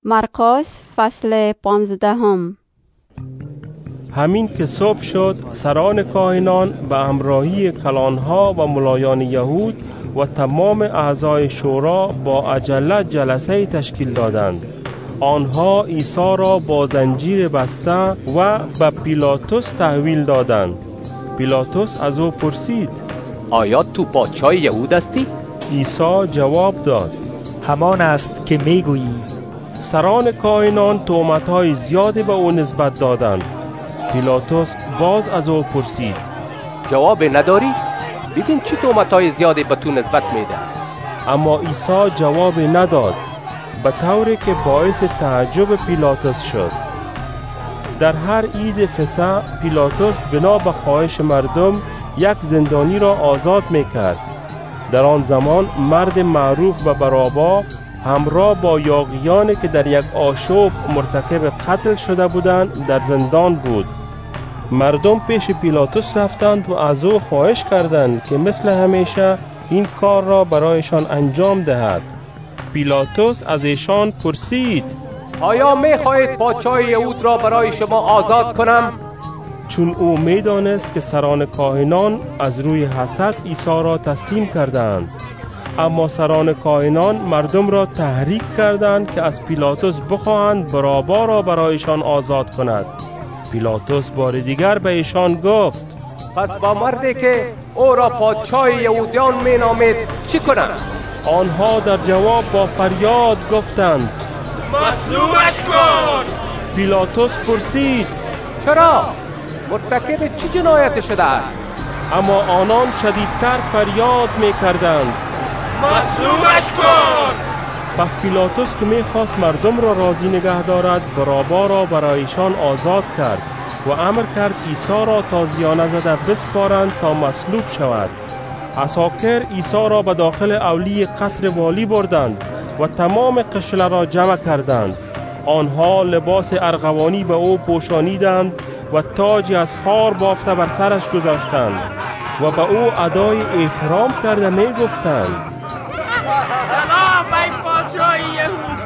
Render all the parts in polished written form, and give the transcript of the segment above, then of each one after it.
مرقس فصل 15. همین که صبح شد، سران کاهنان به همراهی کلانها و ملایان یهود و تمام اعضای شورا با عجله جلسه تشکیل دادند. آنها عیسی را با زنجیر بسته و به پیلاتوس تحویل دادند. پیلاتوس از او پرسید: آیا تو پادشاه یهود هستی؟ عیسی جواب داد: همان است که میگویی. سران کاهنان تهمت‌های زیادی به او نسبت دادند. پیلاتوس باز از او پرسید: جواب نداری؟ ببین چی تهمت‌های زیادی به تو نسبت میده. اما عیسی جواب نداد، به طوری که باعث تعجب پیلاتوس شد. در هر عید فسح پیلاتوس بنا به خواهش مردم یک زندانی را آزاد میکرد. در آن زمان مرد معروف به بارابا همراه با یاغیانی که در یک آشوب مرتکب قتل شده بودند در زندان بود. مردم پیش پیلاتوس رفتند و از او خواهش کردند که مثل همیشه این کار را برایشان انجام دهد. پیلاتوس از ایشان پرسید: آیا میخواهید پادشاه یهود را برای شما آزاد کنم؟ چون او میدانست که سران کاهنان از روی حسد عیسی را تسلیم کردند. اما سران کاهنان مردم را تحریک کردند که از پیلاتوس بخواهند بارابا را برایشان آزاد کند. پیلاتوس بار دیگر به ایشان گفت: پس با مردی که او را پادشاه یهودیان مینامید چی کنم؟ آنها در جواب با فریاد گفتند: مصلوبش کن! پیلاتوس پرسید: چرا؟ مرتکب چه جنایت شده است؟ اما آنان شدیدتر فریاد می‌کردند: مصلوبش کن! پس پیلاتوس که می‌خواست مردم را راضی نگه دارد، بارابا را برایشان آزاد کرد و امر کرد عیسی را تازیانه زده بسپارند تا مصلوب شود. عساکر عیسی را به داخل اولی قصر والی بردند و تمام قشله را جمع کردند. آنها لباس ارغوانی به او پوشانیدند و تاجی از خار بافته بر سرش گذاشتند و به او ادای احترام کرده می گفتند: سلام ای پادشاه یهود!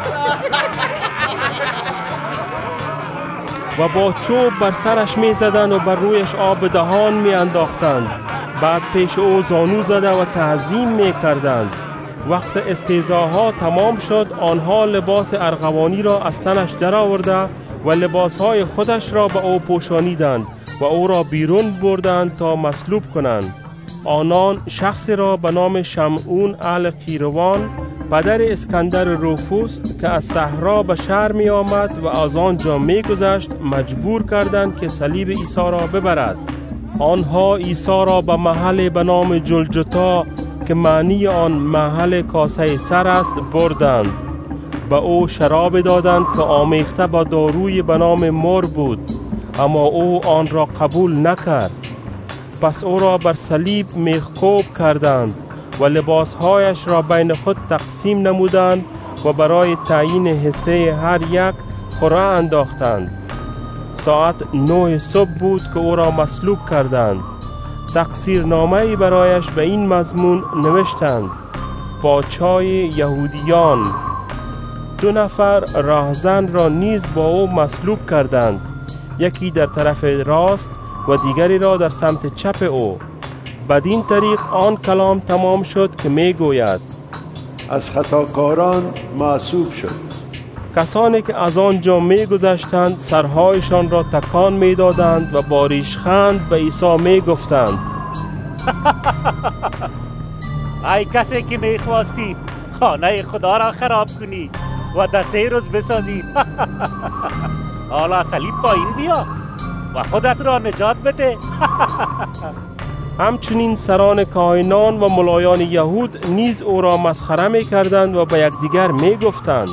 و با چوب بر سرش می زدند و بر رویش آب دهان می انداختند. بعد پیش او زانو زده و تعظیم می کردند. وقت استهزاها تمام شد، آنها لباس ارغوانی را از تنش در آورده و لباسهای خودش را به او پوشانیدند و او را بیرون بردند تا مصلوب کنند. آنان شخصی را به نام شمعون القیروان پدر اسکندر روفوس که از صحرا به شهر می آمد و از آنجا می گذشت مجبور کردند که صلیب عیسی را ببرد. آنها عیسی را به محل به نام جلجتا که معنی آن محل کاسه سر است بردند. به او شراب دادند که آمیخته با داروی به نام مر بود، اما او آن را قبول نکرد. پس او را بر صلیب میخکوب کردند و لباسهایش را بین خود تقسیم نمودند و برای تعیین حصه هر یک خوره انداختند. ساعت 9 صبح بود که او را مصلوب کردند. تقصیرنامه‌ای برایش به این مضمون نوشتند: پادشاه یهودیان. 2 نفر راهزن را نیز با او مصلوب کردند، یکی در طرف راست و دیگری را در سمت چپ او. بدین طریق آن کلام تمام شد که می گوید: از خطاکاران معصوب شد. کسانی که از آنجا می گذشتند سرهایشان را تکان می دادند و با ریشخند به عیسی می گفتند: ای کسی که می خواستی خانه خدا را خراب کنی و در 3 روز بسازی، حالا صلیب پایین بیا و خودت را نجات بده. همچنین سران کاهنان و ملایان یهود نیز او را مسخره می کردند و به یکدیگر می گفتند: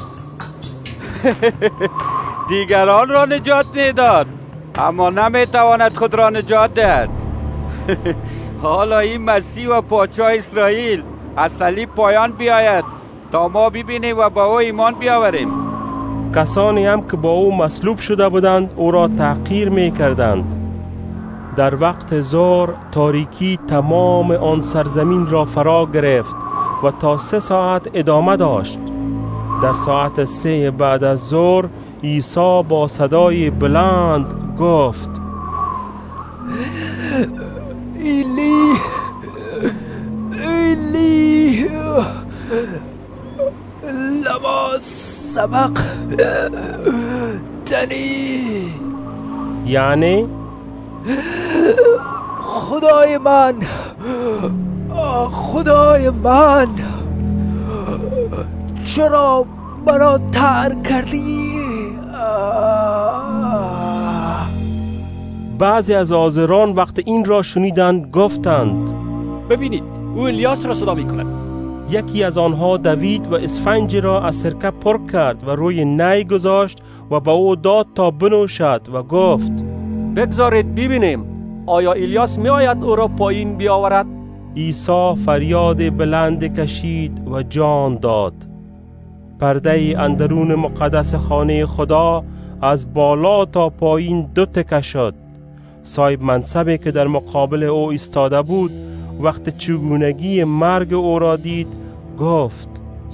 دیگران را نجات میداد اما نمیتواند خود را نجات دهد. حالا این مسیح و پادشاه اسرائیل از صلیب پایان بیاید تا ما ببینیم و با او ایمان بیاوریم. کسانی هم که با او مصلوب شده بودند او را تحقیر می کردند. در وقت ظهر تاریکی تمام آن سرزمین را فرا گرفت و تا 3 ساعت ادامه داشت. در ساعت 3 بعد از ظهر عیسی با صدای بلند گفت: ایلی ایلی لما سبقتنی، یعنی خدای من چرا مرا ترک کردی؟ بعضی از حاضران وقت این را شنیدند گفتند: ببینید، او الیاس را صدا می کند. یکی از آنها دوید و اسفنج را از سرکه پر کرد و روی نی گذاشت و به او داد تا بنوشد و گفت: بگذارید ببینیم آیا الیاس می آید او را پایین بیاورد؟ عیسی فریاد بلند کشید و جان داد. پرده اندرون مقدس خانه خدا از بالا تا پایین 2 تکه شد. صاحب منصبی که در مقابل او ایستاده بود وقت چگونگی مرگ او را دید گفت: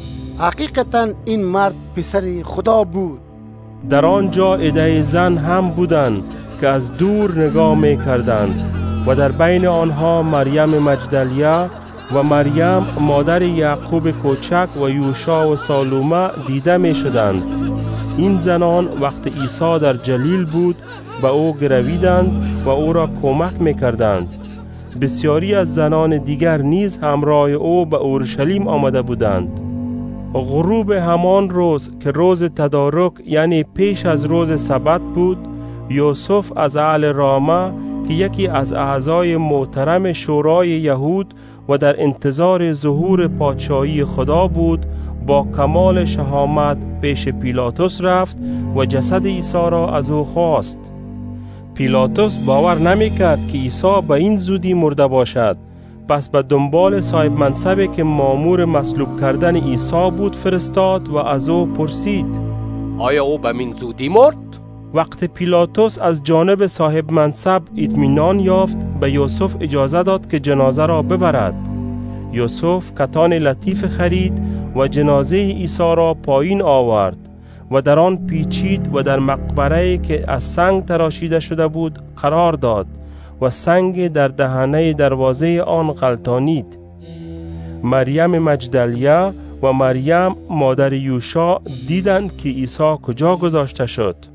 حقیقتا این مرد پسر خدا بود. در آنجا عده زن هم بودند که از دور نگاه می کردند و در بین آنها مریم مجدلیه و مریم مادر یعقوب کوچک و یوشع و سالومه دیده می شدند. این زنان وقت عیسی در جلیل بود به او گرویدند و او را کمک می کردند. بسیاری از زنان دیگر نیز همراه او به اورشلیم آمده بودند. غروب همان روز که روز تدارک یعنی پیش از روز سبت بود، یوسف از اهل رامه که یکی از اعضای محترم شورای یهود و در انتظار ظهور پادشاهی خدا بود، با کمال شهامت پیش پیلاطس رفت و جسد عیسی را از او خواست. پیلاطس باور نمی کرد که عیسی به این زودی مرده باشد، پس به دنبال صاحب منصبی که مأمور مصلوب کردن عیسی بود فرستاد و از او پرسید: آیا او به من زودی مرد؟ وقت پیلاطس از جانب صاحب منصب اطمینان یافت، به یوسف اجازه داد که جنازه را ببرد. یوسف کتان لطیف خرید و جنازه عیسی را پایین آورد و در آن پیچید و در مقبره‌ای که از سنگ تراشیده شده بود قرار داد و سنگ در دهنه دروازه آن غلطانید. مریم مجدلیه و مریم مادر یوشع دیدند که عیسی کجا گذاشته شد.